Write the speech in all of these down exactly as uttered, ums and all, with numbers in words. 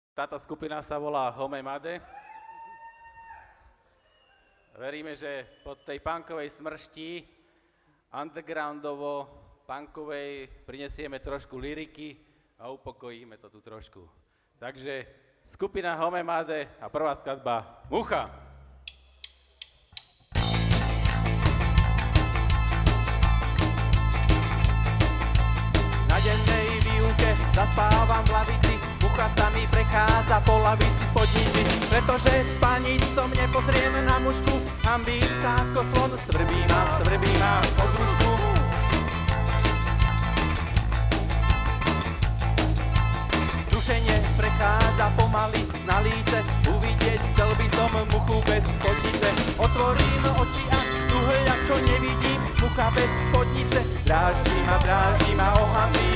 Táto skupina sa volá Home Made. Veríme, že po tej punkovej smršti undergroundovo-punkovej prinesieme trošku lyriky a upokojíme to tu trošku. Takže skupina Home Made a prvá skladba Mucha. Na dennej výuke zaspávam v lavici, mucha sa mi prechádza po lavici spodnici, pretože pani som nepozriem na mužku, hambím sa ako slon, svrbí ma, svrbí ma po brúšku. Rušenie prechádza pomaly na líce, uvidieť chcel by som muchu bez spodnice. Otvorím oči a tu hľa, čo nevidím, mucha bez spodnice, dráždi ma, dráždi ma, ohambí.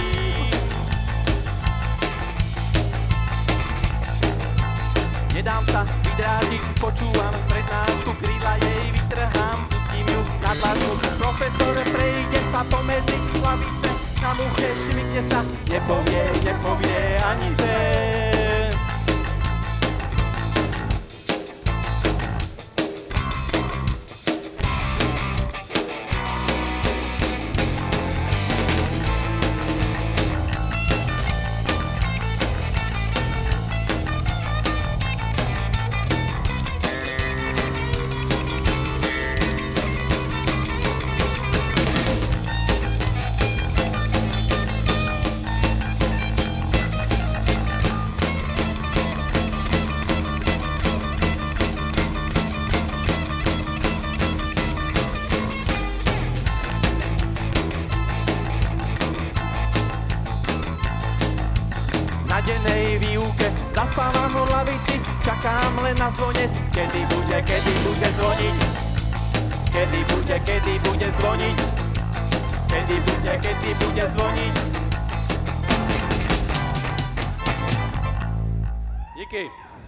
Nedám sa vydrážiť, počúvam prednášku, krídla jej vytrhám, pustím ju na dlažbu. Profesor prejde sa pomedzi lavice, na muche šmykne sa, nepovie, nepovie ani C. Na dennej výuke zaspávam v lavici, čakám len na zvonec, kedy bude, kedy bude zvoniť. Kedy bude, kedy bude zvoniť. Kedy bude, kedy bude zvoniť. Díky.